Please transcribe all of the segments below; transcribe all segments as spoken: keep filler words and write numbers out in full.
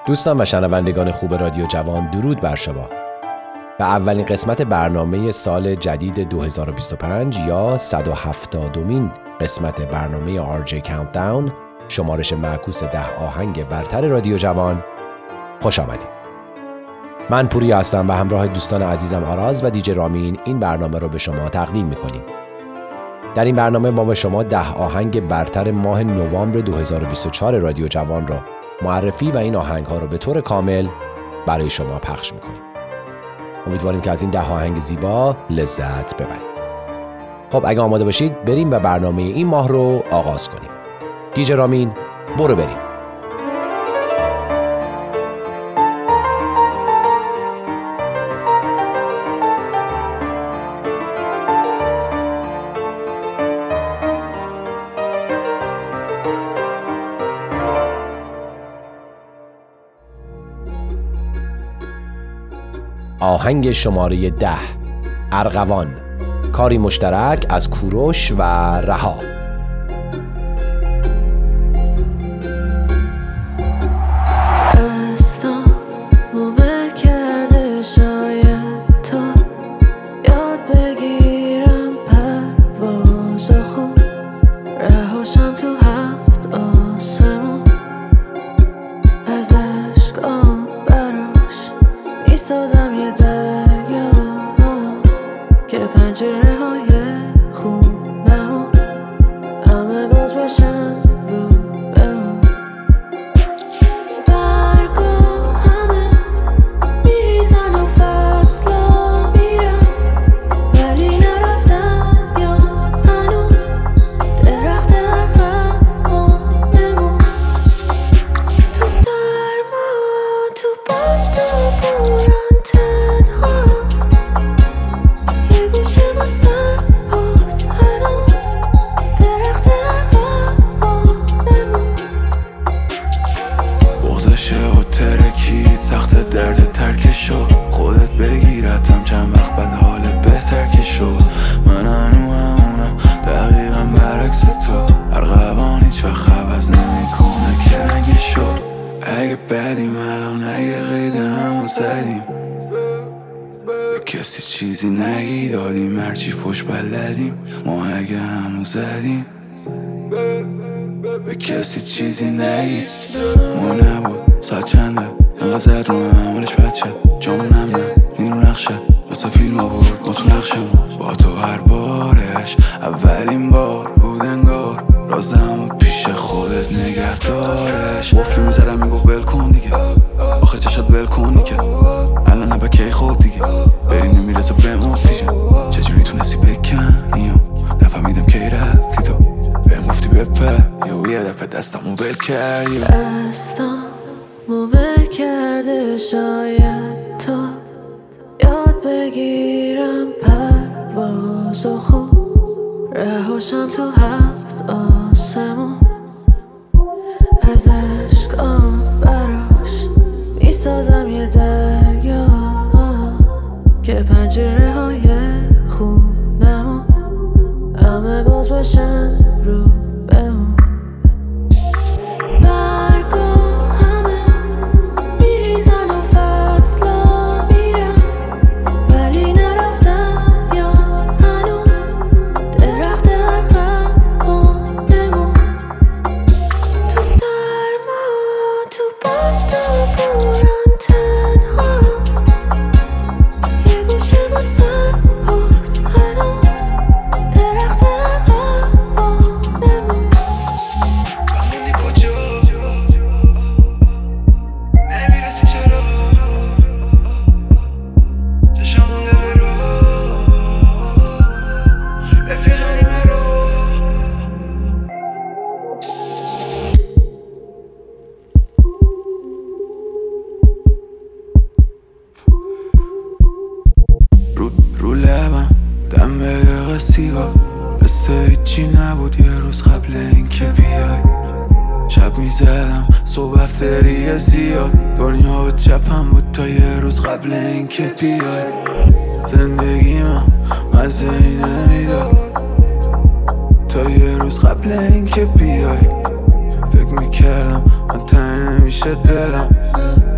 دوستان و شنوندگان خوب رادیو جوان، درود بر شما. به اولین قسمت برنامه سال جدید دو هزار و بیست و پنج یا صد و هفتادمین قسمت برنامه آر جی کاونتداون، شمارش معکوس ده آهنگ برتر رادیو جوان، خوش آمدید. من پوریا هستم و همراه دوستان عزیزم آراز و دیجی رامین این برنامه رو به شما تقدیم میکنیم. در این برنامه ما به شما ده آهنگ برتر ماه نوامبر دو هزار و بیست و چهار رادیو جوان را معرفی و این آهنگ ها رو به طور کامل برای شما پخش میکنیم. امیدواریم که از این ده آهنگ زیبا لذت ببرید. خب اگه آماده باشید بریم و برنامه این ماه رو آغاز کنیم. دیجی رامین برو بریم. آهنگ شماره ده، ارغوان، کاری مشترک از کوروش و رها. کسی چیزی نگی دادیم، هرچی فوش بلدیم ما اگه همو زدیم. به کسی چیزی نگی ما نبود ساعت چنده انقدر زد رو عملش بچه جامونم نه نیرو نقشه واسه فیلم آورد ما تو نقشمون با تو هر بارش اولین بار بود انگار رازمو پیش خودت نگهدارش. وفلی میزدم میگفت ول کن دیگه، آخه چشات ول کنی که الان نبا کی خوب دیگه بری نمیرسه بهم اکسیژن. چجوری تونستی بکنی و نفهمیدم کی رفتی تو بهم گفتی بپر یا یه دفعه دستمو ول کردی. دستمو ول کرده شاید تو یاد بگیرم پروازو خوب رهاشم تو هفت آسمون از عشقام براش میسازم یه دریا که پنجره های خونمون همه باز باشن رو بهمون. سیگار قصه هیچی نبود یه روز قبل این که بیای. شب میزدم صبح افتریه زیاد دنیا به چپم بود تا یه روز قبل این که بیای. زندگی من مزه ای نمیداد تا یه روز قبل این که بیای. فکر میکردم من تنگ نمیشه دلم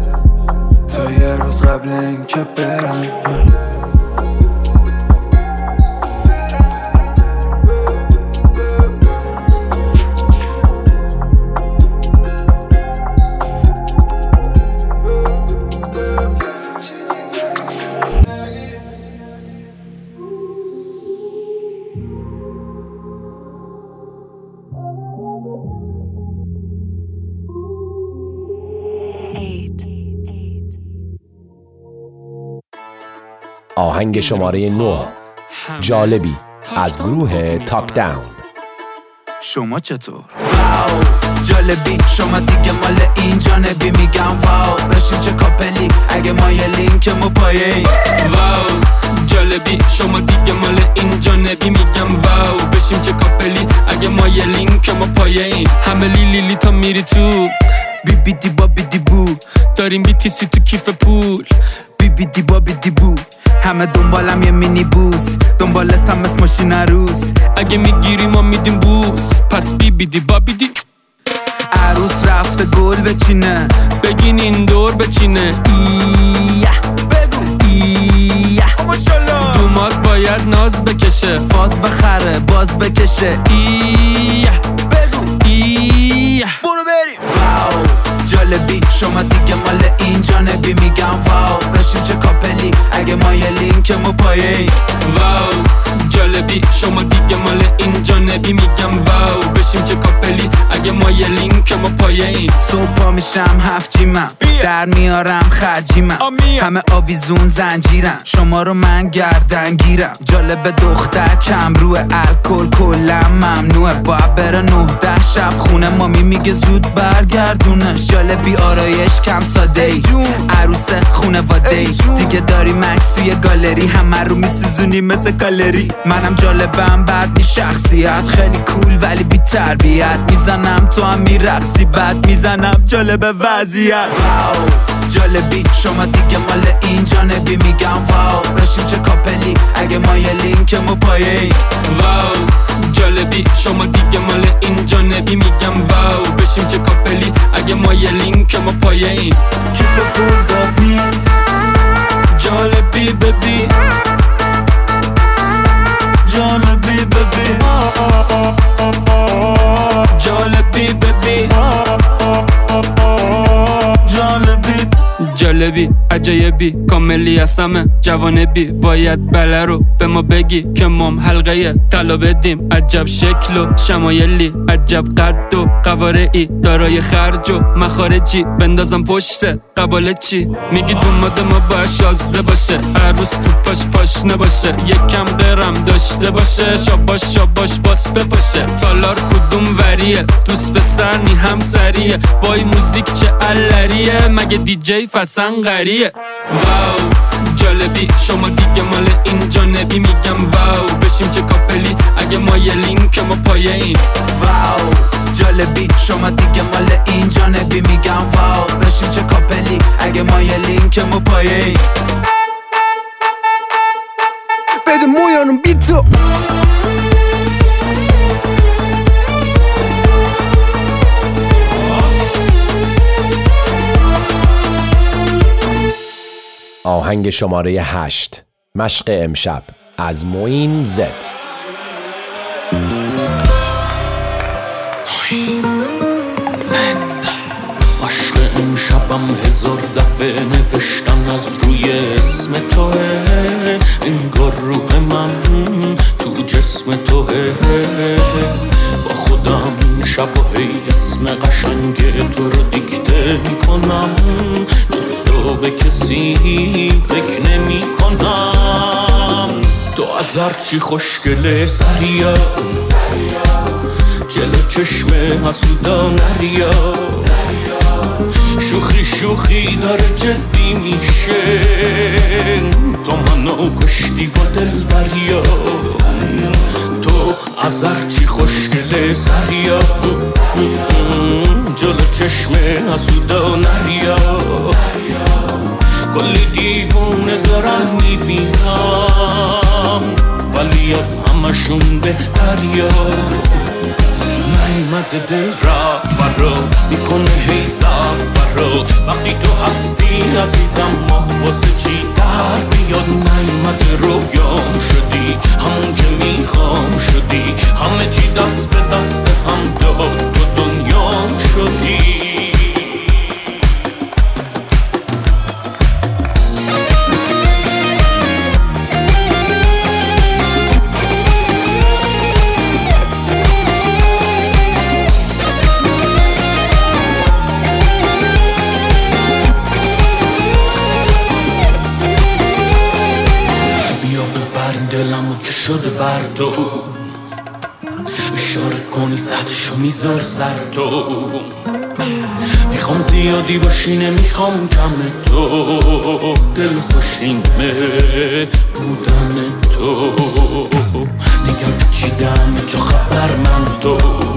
از قبل این که برم آهنگ شماره نه، جالبی از گروه تاک داون. شما چطور؟ واو جالبی شما دیگه مال این جانبی میگم واو بشین چه کاپلی اگه ما یه لینکمو پایین. واو جالبی شما دیگه مال این جانبی میگم واو بشیم چه کاپلی اگه ما یه لینکمو پایین. همه لیلی لی تا میری تو بی بی دی با بی دی بو داریم بی تی سی تو کیف پول. بی بی دی با بی دی بو همه دنبالم یه مینی بوس دنبالتم مثل ماشین عروس اگه میگیری ما میدیم بوس پس بی بی دی با بی دی. عروس رفته گل بچینه بگین این دور بچینه ایه بگو ایه دومات باید ناز بکشه فاز بخره باز بکشه ایه بگو ایه برو بریم. واو جالبی شما دیگه مال این جانبی میگم واو بشین چه کاپلی اگه ما یه لینکمو پایین. واو جالبی شما دیگه مال این جانبی میگم واو بشیم چه کاپلی اگه ما یه لینکمو پایین. صبح پا میشم هفت جیمم در میارم خرجیمم همه آویزون زنجیرم شما رو من گردن گیرم. جالب دختر کم روی الکل کلا ممنوعه باید بره نه ده شب خونه مامی میگه زود برگردونش. جالبی آرایش کم ساده ای عروس خونواده ای دیگه داری مکس توی گالری همه رو میسوزونی مثل کالری. منم جالبم بعد می شخصیت خیلی کول ولی بی تربیت میزنم تو هم میرقصی بعد میزنم جالب وضعیت. واو جالبی شما دیگه مال این جانبی میگم واو بشین چه کاپلی اگه ما یه لینکمو پایین. واو جالبی شما دیگه مال این جانبی میگم واو بشیم چه کاپلی اگه ما یه لینکمو پایین. کیف پول دادی جالبی ببی جالبی ببی جالبی ببی جالبی جالبی عجایبی کاملی هستمه جوانبی باید بله رو به ما بگی که مام حلقه طلا بدیم. عجب شکل و شمایلی عجب قد و قوارعی دارای خرج و مخارجی بندازم پشت قباله چی میگی دوماد ما باید شازده باشه عروس تو پاش پاش نباشه یکم قرم داشته باشه شاباش شاباش باس بپاشه. تالار کدوم وریه دوست پسر نی هم سریه وای موزیک چه علریه مگه دی جی فسن غریه. واو جالبی شما دیگه مال این جانبی میگم واو بشیم چه کاپلی اگه ما یه لینکمو پایین. واو جالبی شما دیگه مال این جانبی میگم واو بشیم چه کاپلی اگه ما یه لینکمو پایین. بده مویانم بیتو آهنگ شماره هشت، مشق امشب از موین زد. مشق امشبم هزار دفعه نوشتن از روی اسم توه انگار روح من تو جسم توه با خودم شب و هی اسم قشنگ تو رو دیکته میکنم دوستو به کسی فکر نمی کنم. تو از هرچی خوشگله سریا جلو چشم حسودا نریا شوخی شوخی داره جدی میشه تو منو کشتی با دل بریا. تو از هرچی خوشگله سریا جلو چشم حسودا نریا کلی دیوونه دارم میبینم ولی از همشون بهتریا. من نیمده دل رفت فرا میکنه هی فرا وقتی تو هستی عزیزم ما واسه چی در بیاد نیمده رویام شدی همون که میخوام شدی همه چی دست به دست هم داد تو دنیام شدی دلمو که شده بر تو اشاره کنی سطشو میذار سر تو میخوام زیادی باشی نمیخوام کم تو دل خوشینمه بودن تو میگم پیچیدم چه خبر من تو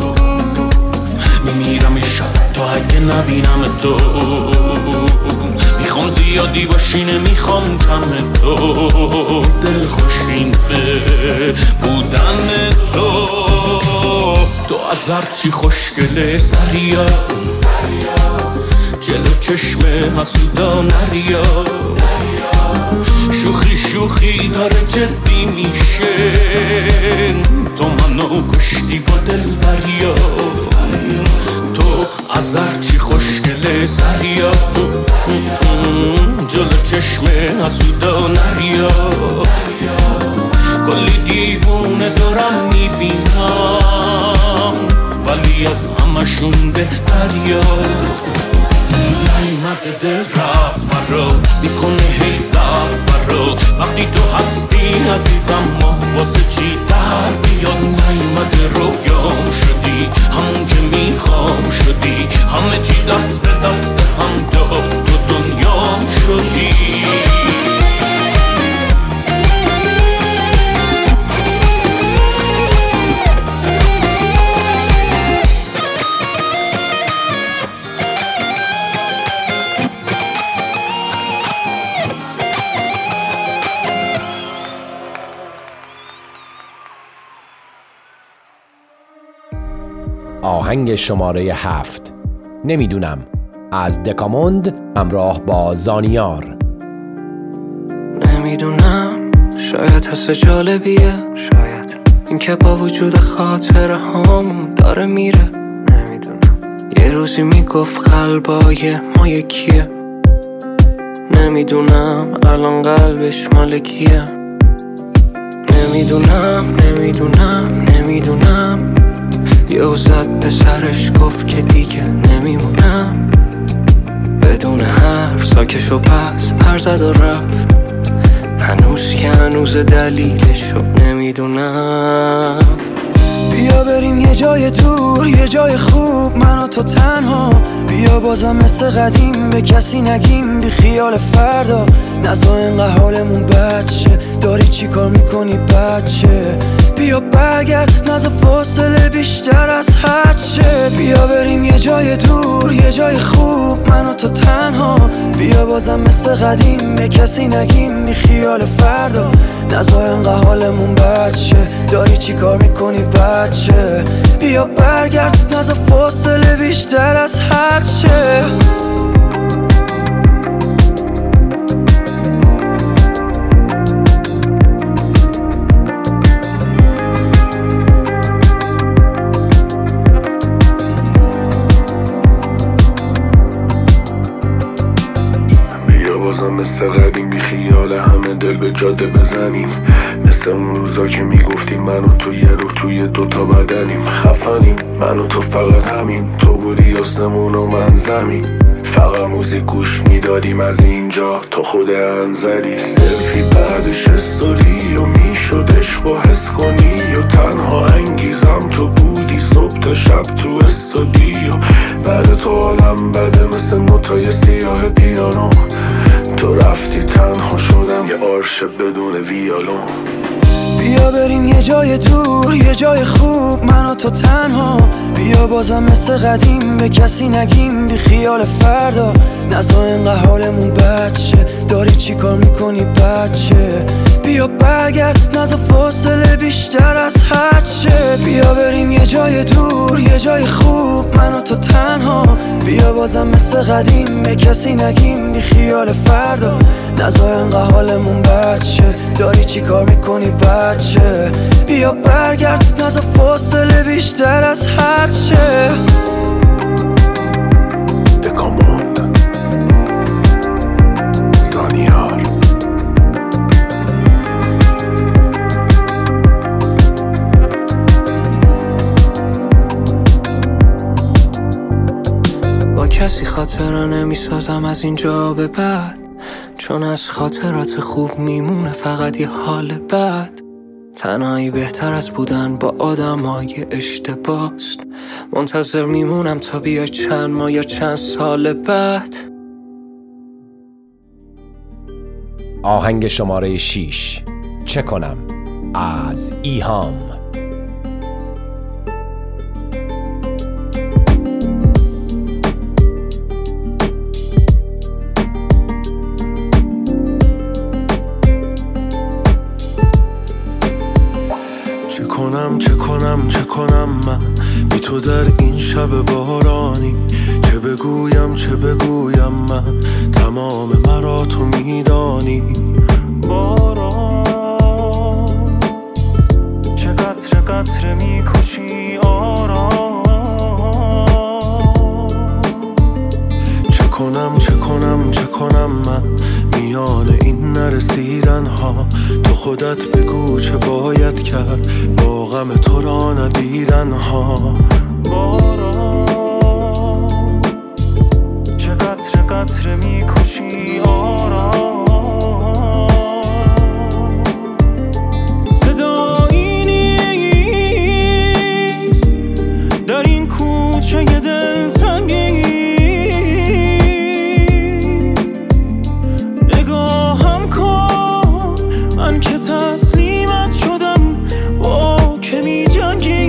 میمیرم شب تا اگه نبینم تو میخوام زیادی باشی نمیخوام کم تو دل خوشینمه بودن تو تو از هرچی خوشگله سریا جلو چشم حسودا نریا شوخی شوخی داره جدی میشه تو منو کشتی با دل بریا تو از هرچی خوشگله سریا جلو چشم حسودا نریا کلی دیوونه دارم میبینم ولی از همشون بهتریا نیمده دل رفت فرا میکنه هی فرا وقتی تو هستی عزیزم ما واسه چی در بیاد نیمده رویام شدی همون که میخوام شدی همه چی دست به دست هم داد تو دنیام شدی آهنگ شماره هفت نمیدونم از دکاموند همراه با زانیار. نمیدونم شاید حس جالبیه شاید این که با وجود خاطره هامون داره میره نمیدونم یه روزی میگفت قلبای ما یکیه نمیدونم الان قلبش مال کیه نمیدونم نمیدونم نمیدونم یه زد به سرش گفت که دیگه نمیمونم بدون حرف ساکش و پس پر زد و رفت هنوز که هنوز دلیلشو نمیدونم بیا بریم یه جای دور یه جای خوب من و تو تنها بیا بازم مثل قدیم به کسی نگیم بی خیال فردا نزا اینقدر حالمون بد شه داری چی کار میکنی بچه بیا برگرد نزا فاصله بیشتر از حد شه بیا بریم یه جای دور یه جای خوب من و تو تنها بیا بازم مثل قدیم به کسی نگیم بی خیال فردا نزا اینقدر حالمون بد شه داری چی کار میکنی بچه بیا برگرد نزا فاصله بیشتر از حد شه مثل قدیم بی خیال همه دل به جاده بزنیم مثل اون روزا که میگفتیم من و تو یه روح توی دوتا بدنیم خفنیم من و تو فقط همین تو بودی آسمون و من زمین فقط موزیک گوش میدادیم از اینجا تو خود انزلی سلفی بعدش استوری و میشد عشق و حس کنی و تنها انگیزم تو بودی صبح تا شب تو استودیو بعد تو حالم بده مثل نوتای سیاه پیانو تو رفتی تنها شدم یه آرشه بدون ویالون بیا بریم یه جای دور یه جای خوب من و تو تنها بیا بازم مثل قدیم به کسی نگیم بی خیال فردا نزا اینقدر حالمون بد شه داری چی کار میکنی بچه بیا برگرد نزا فاصله بیشتر از حد شه بیا بریم یه جای دور، یه جای خوب، من و تو تنها. بیا بازم مثل قدیم به کسی نگیم، بی خیال فردا. نزا انقدر حالمون بچه، داری چی کار میکنی بچه؟ بیا برگرد، نزا فاصله بیشتر از هرچه. دکاموند زانیار با کسی خاطره نمیسازم از اینجا به بعد، چون از خاطرات خوب میمونه فقط یه حال بد. تنهایی بهتر از بودن با آدمای اشتباست. منتظر میمونم تا بیای چند ماه یا چند سال بعد. آهنگ شماره شیش، چه کنم، از ایهام. چه کنم چه کنم چه کنم من بی تو در این شب بارانی. چه بگویم چه بگویم من، تمام مرا تو میدانی. باران چه قطره قطره میکشی آرام. چه کنم چه کنم چه کنم من میان این نرسیدن ها. تو خودت بگو چه باید کرد با غم تو را ندیدن ها. باران چه قطره قطره میکشی آرام. صدایی نیست در این کوچه دلتنگی. نگاهم کن من که تسلیمت شدم، با که می جنگی.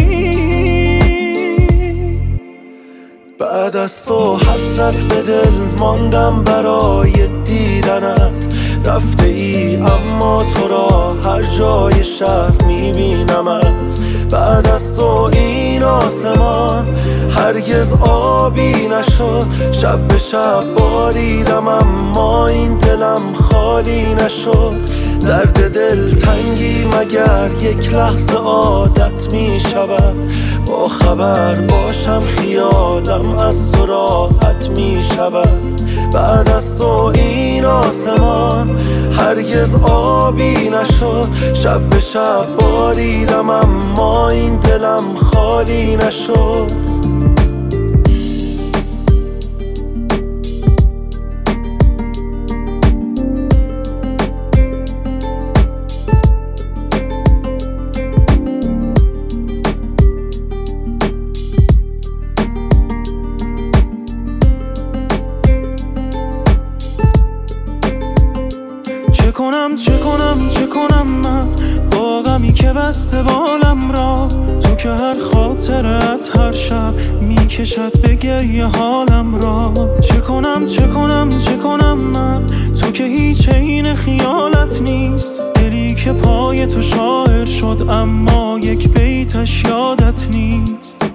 بعد از تو حسرت به دل ماندم برای دیدنت. رفته ای اما تو را هر جای شهر میبینمت. بعد از تو این آسمان هرگز آبی نشد. شب به شب باریدم اما این دلم خالی نشد. درد دل تنگی مگر یک لحظه عادت می شود. با خبر باشم خیالم از تو راحت می شود. بعد از تو این آسمان هرگز آبی نشد. شب به شب باریدم اما این دلم خالی نشد. چه کنم چه کنم چه کنم من با غمی که بسته بالم را. تو که هر خاطرت هر شب میکشد به گریه حالم را. چه کنم چه کنم چه کنم من، تو که هیچ عین خیالت نیست. دلی که پای تو شاعر شد اما یک بیتش یادت نیست.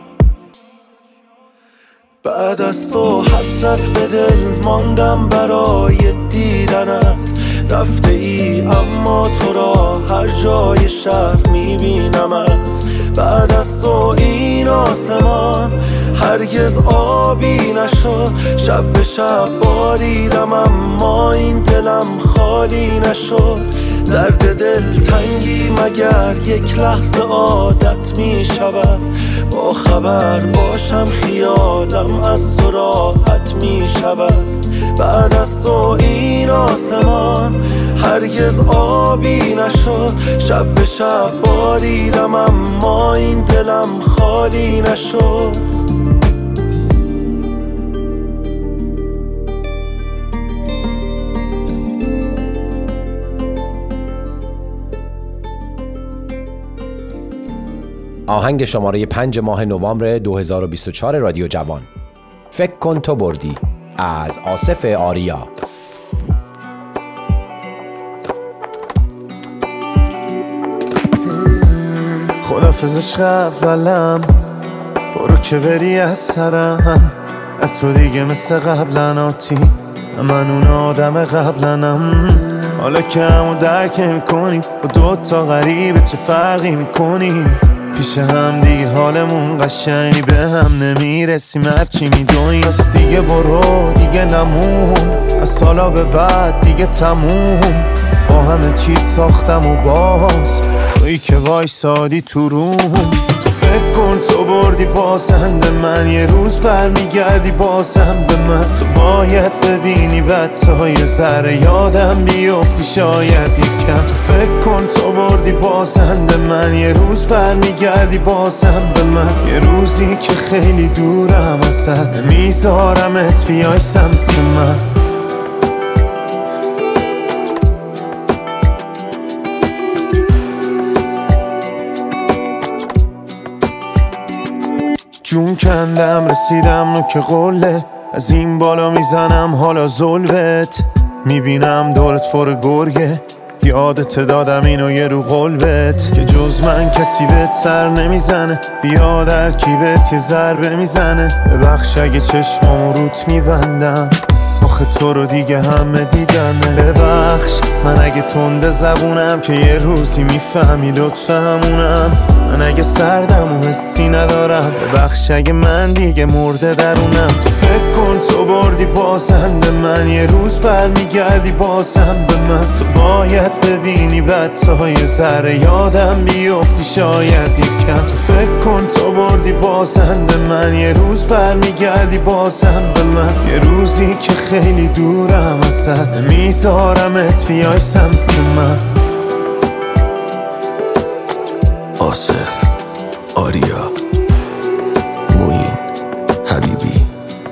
بعد از تو حسرت به دل ماندم برای دیدنت. رفته ای اما تو را هر جای شهر میبینمت. بعد از تو این آسمان هرگز آبی نشد. شب به شب باریدم اما این دلم خالی نشد. درد دل تنگی مگر یک لحظه عادت می شود. با خبر باشم خیالم از تو راحت می شود. بعد از تو این آسمان هرگز آبی نشد. شب به شب باریدم اما این دلم خالی نشد. آهنگ شماره پنج ماه نوامبر دو هزار و بیست و چهار رادیو جوان، فکر کن تو بردی، از آصف آریا. خدافظش اولم، برو که بری از سرم. تو دیگه مثل قبلن آتی، من اون آدم قبلنم. حالا که همو درک میکنیم، با دوتا غریبه چه فرقی میکنیم؟ پیش هم دیگه حالمون قشنگی به هم نمیرسیم، هرچی میدونیم. از دیگه برو دیگه نمون، از سالا به بعد دیگه تموم. با همه چی ساختم و باز تویی که وایسادی تو روم. تو فکر کن تو بردی بازنده من، یه روز برمیگردی بازم به من. تو باید ببینی بعد تا یه ذره یادم بیفتی شاید یکم. تو فکر کن تو بردی بازنده من، یه روز برمیگردی بازم به من. یه روزی که خیلی دورم ازت، میذارمت بیای سمت من. جون کندم رسیدم نوک قله، از این بالا میزنم حالا ظلمت. میبینم دورت پر گرگه، یادت دادم اینو یه رو قلبت، که جز من کسی بهت سر نمیزنه. بیا در کیبت یه ضربه میزنه، ببخش اگه چشمامو روت میبندم، آخه تو رو دیگه همه دیدنه. ببخش من اگه تنده زبونم، که یه روزی میفهمی لطف همونم. من اگه سردم و حسی ندارم، ببخش اگه من دیگه مرده درونم. تو فکر کن تو بردی بازنده من، یه روز برمیگردی بازم به من. تو باید ببینی بعد تا یه ذره یادم بیفتی شاید یکم. تو فکر کن تو بردی بازنده من، یه روز برمیگردی بازم به من. یه روزی که خیلی دورم ازت، میذارمت بیای سمت من. آصف، آریا، موین، حبیبی.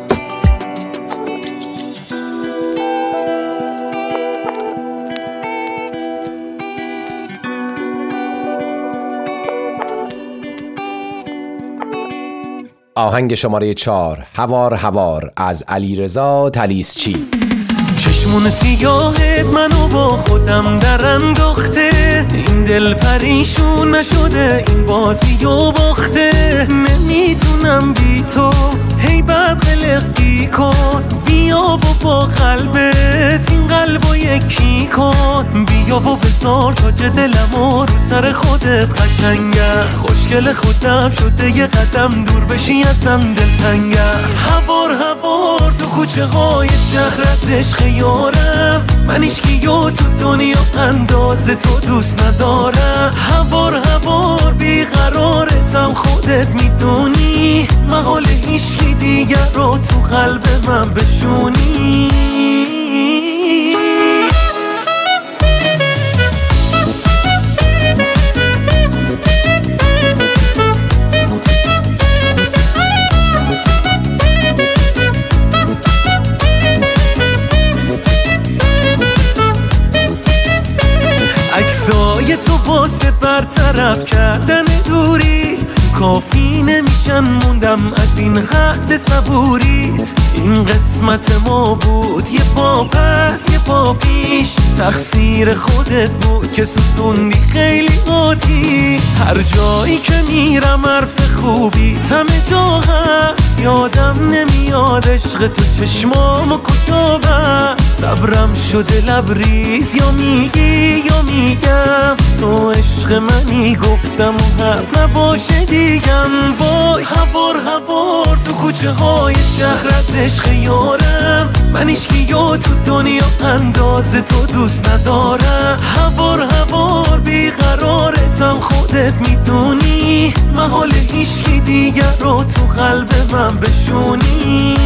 آهنگ شماره چهار، هوار هوار از علیرضا طلیسچی. چشمون سیاهت منو با خودم در انداخته، این دل پریشون نشده این بازی و باخته. نمیتونم بی تو هی بد قلقی کن، بیا و با قلبت این قلبو یکی کن. بیا و بذار تاج دلمو رو سر خودت قشنگه، خوشگل خودم شده یه قدم دور بشی ازم دلتنگه. هوار هوار تو کوچه های شهرت عشق یارم، من ایشکیو تو دنیا انداز تو دوست ندارم. هوار هوار بیقرارتم خودت میدونی، محال ایشکی دیگر رو تو قلب من بشونی. عکسای تو واسه برطرف کردن دوری کافی نمیشن، موندم از این حد صبوریت. این قسمت ما بود، یه پا پس یه پا پیش، تقصیر خودت بود که سوزوندی خیلی آتیش. هر جایی که میرم حرف خوبی همه جا هست، یادم نمیاد عشق تو چشمامو کجا بست. صبرم شده لبریز، یا میگی یا میگم تو عشق منی، گفتم و حرف نباشه دیگم. وای هوار هوار تو کوچه های شهرت عشق یارم، من ایشکیو تو دنیا انداز تو دوست ندارم. هوار هوار بیقرارتم خودت میدونی، محال ایشکی دیگر رو تو قلب من بشونی.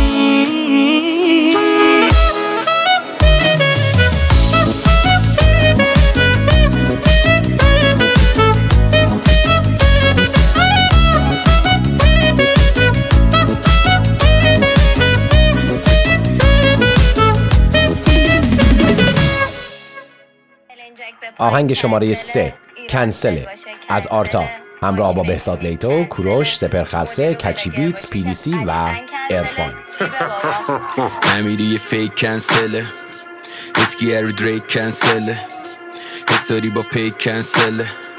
آهنگ شماره سه، کنسله از آرتا، همراه با بهزاد لیتو، کوروش، سپر خلسه، کچی بیتس، پی دی سی و عرفان. امیری یه فیک کنسله، اسکی ارو دریک کنسله، حساری با پیک کنسله،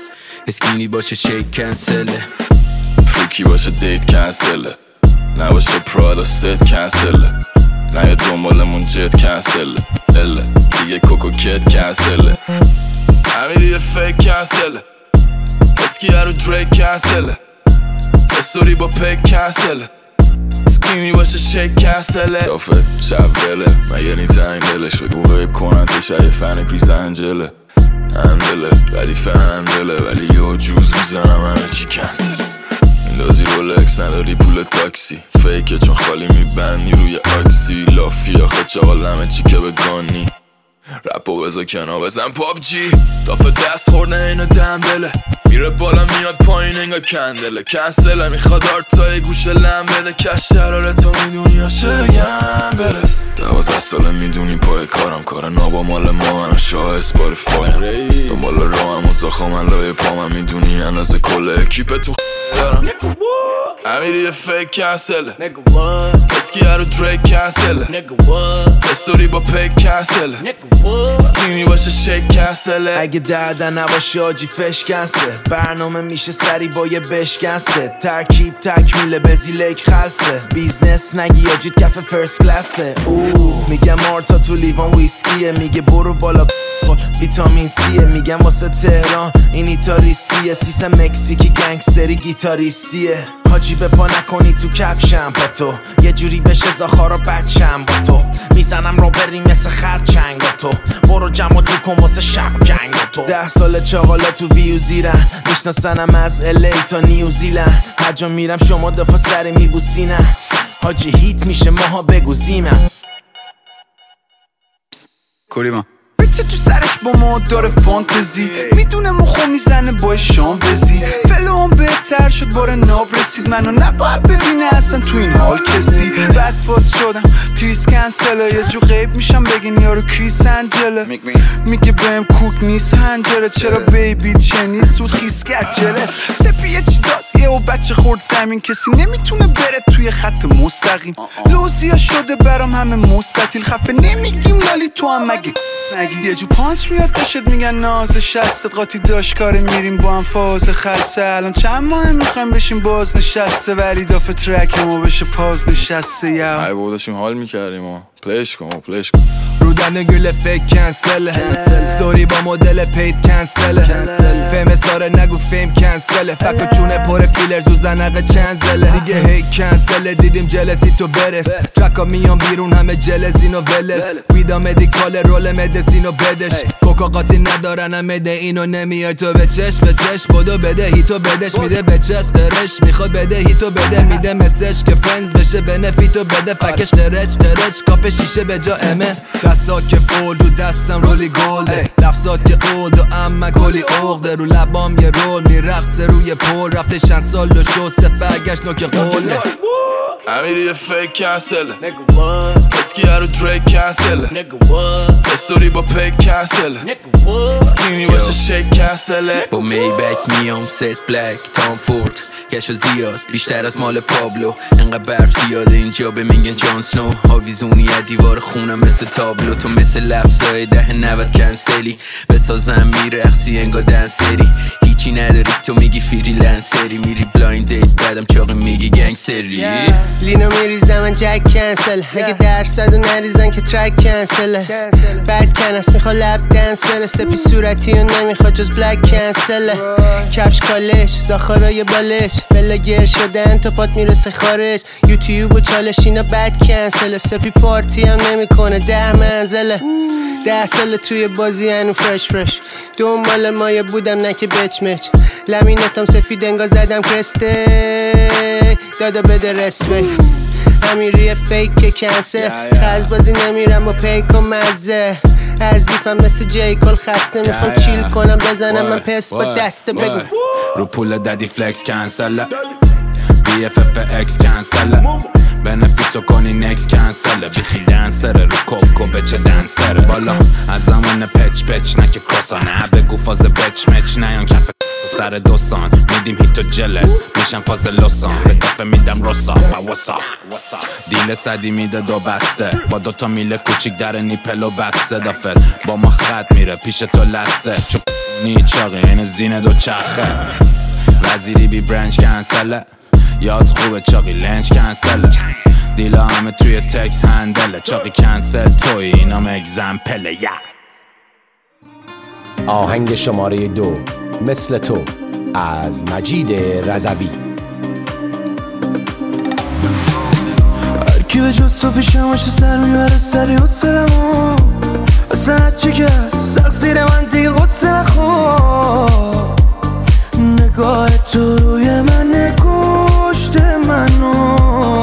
اسکینی باشه شیک کنسله، فریکی باشه دیت کنسله، نباشه پرادا ست کنسله، نه یا دنبالمون جت کنسله، اله دیگه کوکو کت کنسله، همین یه فیک کنسله، اسکی رو دریک کنسله، استوری با پیک کنسله، اسکینی باشه شیک کنسله، دافت شب بله مگه نی تنگ دلش بگو غیب کنن تشه یه فن گریز انجله اندله ولی فهندله ولی یه جوز میزنم همه چی کنسله، میندازی رولکس نداری پول تاکسی، فیکه چون خالی میبندی روی آکسی، لافی آخه چاقال همه چی که بگانی، رپو بزا کنا بزن پابجی، دافه دست خورده اینو دنبله، میره بالا میاد پایین انگا کندله، کنسله میخواد آرتای گوشه لم بده، کش شراره تو میدونی یا شگم بره، دوازده ساله میدونی پای کارم کار نابا مال ما من شاه اسپاریفایم، دنبال رو هم و زاخا من لای پا من میدونی اندازه کل اکیپ تو دارم، امیری یه فیک کنسله، اسکی رو دریک کنسله، استوری با پیک کنسله، اسکینی باشه شیک کنسله، اگه دردن نباشه آجی فش کنسه، برنامه میشه سری با یه بشکنسه، ترکیب تکمیله بزیلک خلصه، بیزنس نگی آجید کف فرست کلاسه، اوه میگم مارتا تو لیوان ویسکیه، میگه برو بالا ویتامین سیه، میگم واسه تهران این ایتا ریسکیه، سیسم مکزیکی گنگستری گیتاریستیه، حاجی به پا نکنی تو کفشم با تو، یه جوری بشه زاخارا بچم با تو، میزنم رو بری مثل خرچنگ با تو، برو جمع جو کن واسه شب جنگ با تو، ده سال چاقالا تو ویو زیرن، میشناسنم از الی تا نیوزیلند، هر جا میرم شما دفعه سری میبوسینم، حاجی هیت میشه ماها بگو زیمم کوریما بچه تو سرش با ما داره فانتزی، میدونه مخو میزنه با شام بزی، فلوان بهتر شد باره ناب رسید، منو نباید ببینه اصلا تو این حال کسی، بعد فاس شدم تریس کنسله، یه جو غیب میشم بگین یارو کریس انجله، میگه بهم کوک نیست هنجره، چرا بیبی چنید سود خیس کرد جلس، سپی یه چی داد یه و بچه خورد زمین، کسی نمیتونه بره توی خط مستقیم، لوزیا شده برام همه مستطیل، خفه نمیگیم لالی تو هم مگه نگی، یه جو پانچ میاد داشت میگن ناز شستت قاطی داشت کاره میریم با هم فاز خلصه، الان چند ماه میخوایم بشیم باز نشسته، ولی دافه ترک ما بشه پاز نشسته، یا ای بوداشیم حال میکردیم و پلیش کن و پلیش کن رو دنده گل فیک کنسله، ستوری با مدل پید کنسله، فیم ساره نگو فیم کنسله، فکر و چونه پر فیلر تو زنقه چنزله، دیگه هی کنسله دیدیم جلسی تو برس، ترکا میان بیرون همه جلسین و ولس، ویدا مدیکال رول مدسین و بدش، کوکا قاطی ندارن هم مده اینو نمیای تو به چش به چش، بدو بده هیتو بدش، میده به چت قرش میخواد بده هیتو بده، میده مسج که فرنز بشه بنفیتو بده، فکش قرچ قرچ کاپ شیشه به جا امه، دستا که فولد و دستم رولی گلده، لفظات که اولد و اما کلی اغده، رو لبام یه رول میرقصه روی پول، رفته چند سال و شو سف برگشت نوک قوله، امیری یه فیک کنسله، اسکی رو دریک کنسله، استوری با پیک کنسله، اسکینی باشه شیک کنسله، با میبک میام ست بلک تام فورد، کشو زیاد بیشتر از مال پابلو، انقدر برف زیاده اینجا به میگن جان سنو، آویزونی از دیوار خونم مثل تابلو، تو مثل لفظای ده نود کنسلی، بسازم میرقصی انگار دنسری، هیچی نداری تو میگی فریلنسری، میری بلایند دیت بعدم چاقی میگی گنگسری، لینو میریزم من جک کنسل، اگه درصد و نریزن که ترک کنسله، بعد کنس میخوا لب دنس برسه، پی صورتی و نمیخوا جز بلک کنسله، کفش کالش زاخارای بالش، بلا گر شدن تا پات میرسه خارج، یوتیوب و چالش اینا بد کنسله، سپی پارتی هم نمیکنه ده منزله، ده ساله توی بازی هنو فرش فرش، دنبال مایه بودم نه که بچ مچ، لمینتم سفید انگا زدم کرسته، دادا بده رسمه، امیری فیک کنسل، خز بازی نمیرم با پیک و مزه، از بیفم مثل جی کل خسته، میخوام چیل کنم بزنم من پس با دسته، بگو رو پول دادی فلکس کنسله، بی اف اف اکس کنسله، بنفیتو کنی نکس کنسله، بیخی دنسره رو کوکو بچه دنسره، بالا از زمان پچ پچ نکه کسا، نه بگو فاز بچ مچ نیان کف سر دوستان، میدیم هیتو جلس میشم فاز لسان، به دفعه میدم رسا واسا، دیل صدی میده دو بسته، با دوتا میله کوچیک در نیپلو بسته، دفعه با ما خط میره پیش تو لسه، چون نیچاقی این زینه دو چرخه وزیری بی برنج کنسله یاد خوبه چاقی لنج کنسله دیلا همه توی تکس هندله چاقی کنسل توی اینام اگزمپله یا آهنگ شماره دو مثل تو از مجید رضوی. هرکی به جز تو پیشم باشه سر میبره سری حسلمو اصلا هرچی که سخت زیر من دیگه غصه نخور نگاه تو روی من نگشت منو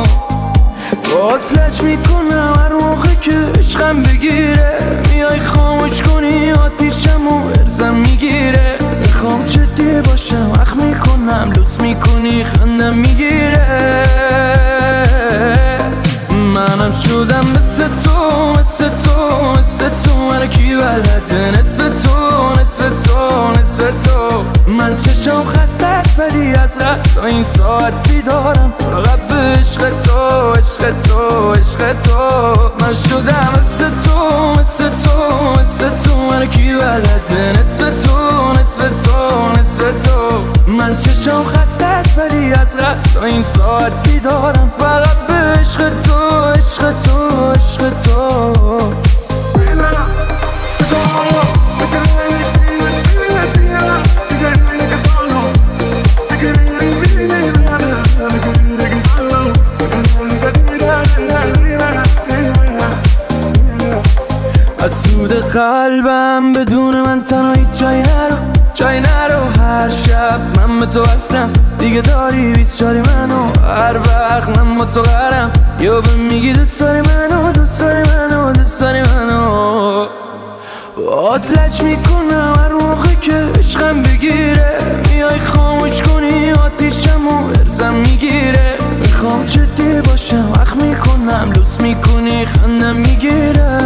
باز میکنم هر موقع که عشقم بگیره میای خاموش کنی آتیشمو ارزم میگیره میخوام جدی باشم اخ میکنم لوس میکنی خندم میگیره منم شدم مثل تو مثل تو مثل تو من کی بلده نصف تو نصف تو نصف تو من چشم خسته است ولی از قصد این ساعت بیدارم فقط به عشق تو عشق تو عشق تو من شدم مثل تو مثل تو مثل تو من کی بلده نصف تو نصف تو نصف تو من چشم خسته است ولی از قصد این ساعت بیدارم فقط به عشق تو عشق تو عشق تو از سود قلبم بدون من تنها هیچ جایی نرو جایی نرو هر شب من به تو هستم دیگه داری بیست چاری منو هر وقت من با تو قرم یا به میگی دوست داری منو دوست داری منو دوست داری منو آتلج میکنم هر موقع که عشقم بگیره میای خاموش کنی آتیشمو ارزم میگیره میخوام جدی باشم اخ میکنم لوس میکنی خندم میگیره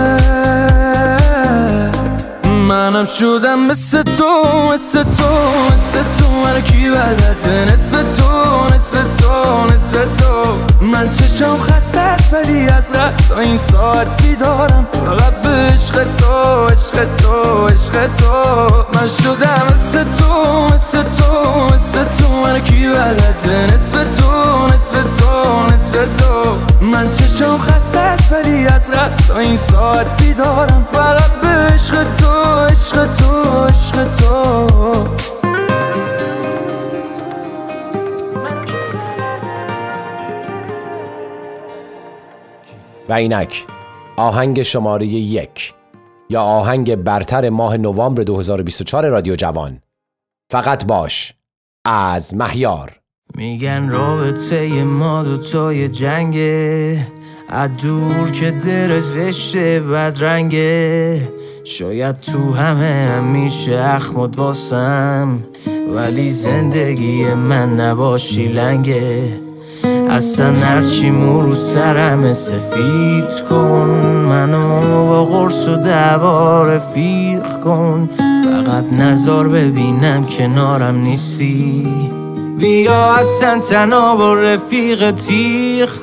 منم شدم مثل تو مثل تو مثل تو من کی بلده نصف تو نصف تو نصف تو من چشم خسته است ولی از قصد این ساعت بیدارم فقط به عشق تو عشق تو عشق تو من شدم مثل تو مثل تو مثل تو من کی بلده نصف تو نصف تو نصف تو من چشم خسته است ولی از قصد این ساعت بیدارم فقط به عشق تو عشق تو عشق تو و اینک آهنگ شماره یک یا آهنگ برتر ماه نوامبر دو هزار و بیست و چهار رادیو جوان فقط باش از مهیار. میگن رابطه ما دوتای جنگه از دور که در زشته بدرنگه شاید تو همه همیشه اخمد واسم ولی زندگی من نباشی لنگه اصلا هرچی مو رو سرم سفید کن منو با قرص و دعوا رفیق کن فقط نظر ببینم کنارم نیستی بیا اصلا تنها با رفیق تیغ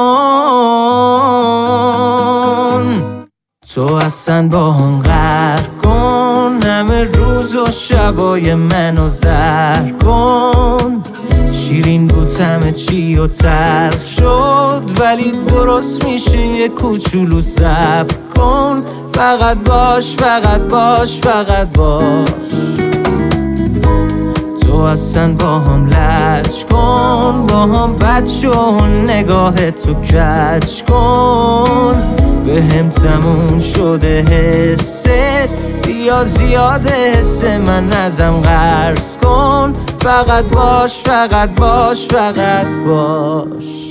کن تو اصلا با هم غر کن همه روز و شبای منو زر کن شیرین بود همه چی و تلخ شد ولی درست میشه یه کوچولو صبر کن فقط باش فقط باش فقط باش تو اصلا با هم لج کن با هم بد شو نگاه تو کج کن به هم تموم شده حست بیا زیاده حس من ازم قرض کن فقط باش فقط باش فقط باش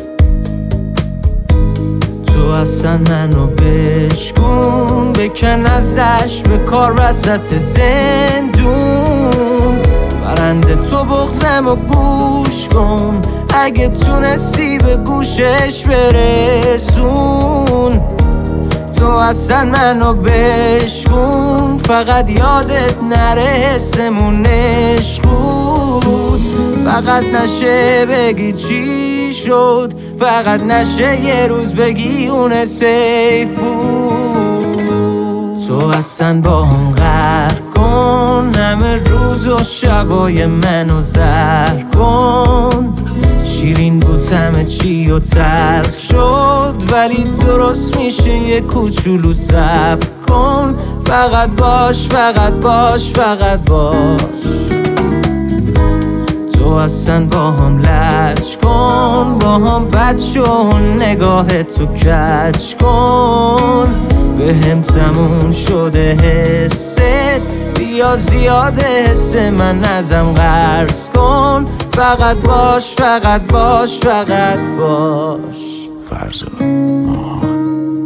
منو بشکن بکن از دشت به کار وسط زندون. برنده تو بغزم و گوش کن، اگه تونستی به گوشش برسون. تو اصلا منو بشکن، فقط یادت نره حسمون عشق بود. فقط نشه بگی چی شد، فقط نشه یه روز بگی اون سیف بود. تو اصلا با هم غر کن، همه روز و شبای منو زر کن. شیرین بود همه چی و تلخ شد، ولی درست میشه یه کوچولو صبر کن. فقط باش فقط باش فقط باش. تو اصلا با هم لج کن، با هم بد شو، نگاه تو کج کن. به هم تموم شده حست، بیا زیاده حس من ازم قرض کن. فقط باش فقط باش فقط باش. فرزا ماهان.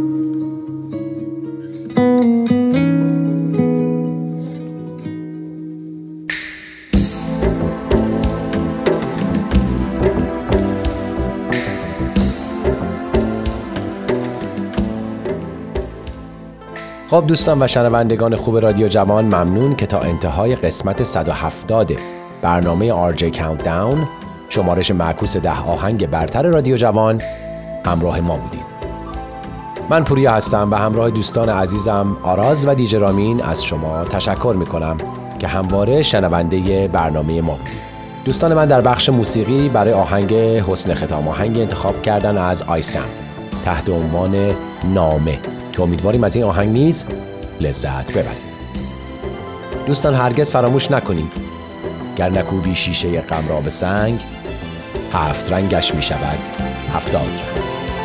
خب دوستان و شنوندگان خوب رادیو جوان، ممنون که تا انتهای قسمت صد و هفتاد برنامه آر جی Countdown، شمارش معکوس ده آهنگ برتر رادیو جوان، همراه ما بودید. من پوریا هستم و همراه دوستان عزیزم آراز و دیجی رامین از شما تشکر میکنم که همواره شنونده برنامه ما بودید. دوستان من در بخش موسیقی برای آهنگ حسن ختام آهنگ انتخاب کردن از آیسم تحت عنوان نامه که امیدواریم از این آهنگ نیز لذت ببرید. دوستان هرگز فراموش نکنید گر نکوبی شیشه غم را به سنگ، هفت رنگش می شود هفتاد رنگ.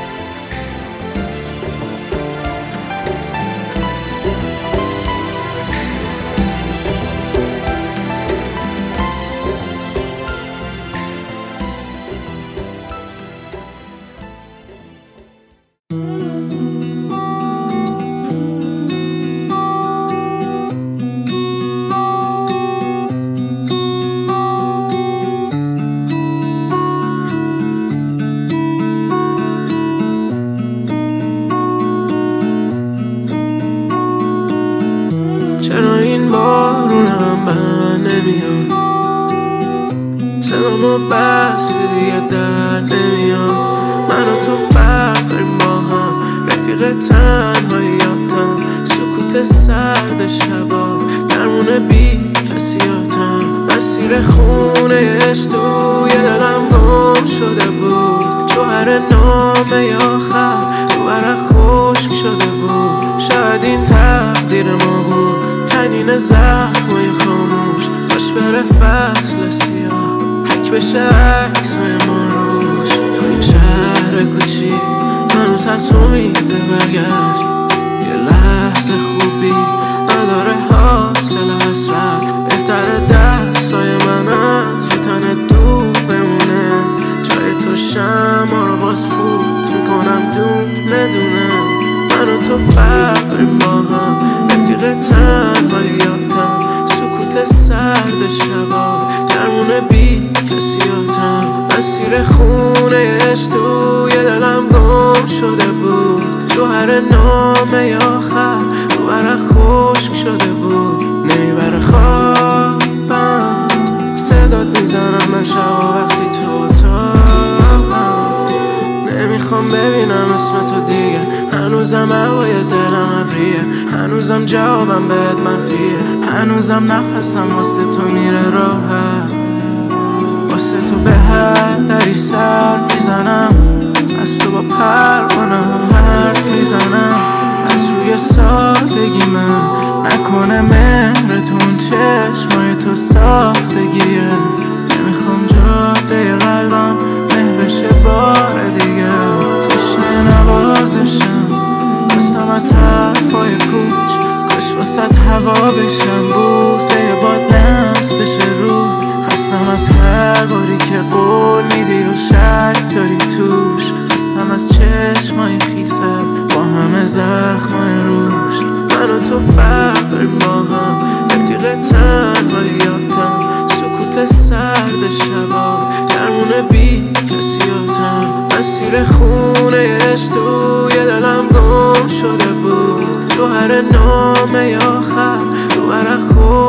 چرا این بارونم من نمیاد، صدامو بستی دیگه در نمیاد. من و تو فرق داریم با هم، رفیق تنهاییاتم، سکوت سرد شبا درمونه بی کسیاتم. مسیر خونه عشق توی دلم گم شده بود، جوهر نامه آخر رو ورق خشک شده بود. شاید این تقدیر ما بود، تنین زخمای خاموش، باش بره فصل سیاه، حک بشه عکسای ما روش. تو این شهر کوچی هنوز هست امیده برگشت، یه لحظه خوبی نداره حاصل حسرت. بهتره دستای من از رو تن دور بمونه، جای تو شمع رو باز فوت میکنم دونه دونه. من و تو فرق داریم با هم، رفیق تنهاییاتم، سکوت سرد شبا درمونه بی کسیاتم. مسیر خونه عشق توی دلم گم شده بود، جوهر نامه آخر رو ورق خشک شده بود. نمیبره خوابم، صدات میزنم من شبا وقتی تو اتاقم. نمیخوام ببینم اسم تو دیگه، هنوزم هوای دلم ابریه، هنوزم جوابم بهت منفیه، هنوزم نفسم واسه تو میره راحت. واسه تو به هر دری سر میزنم، از تو با پروانه حرف میزنم. از روی سادگی من نکنه مهرتون چشمای تو ساختگیه. نمیخوام جاده قلبم مه بشه بار دیگه، تشنه نوازشم قسم از حرفای کوچ، کش واسد هوا بشم، بوسه باد لمس بشه رود. خستم از هر باری که قول میدی و شک داری توش، خستم از چشمای خیست با همه زخمای روش. من و تو فرق داریم با هم، رفیق تنهاییاتم، سکوت سرد شبا، درمون بی کسیاتم. مسیر خونه عشق توی دلم گم شده بود، جوهر نامه آخر رو ورق خود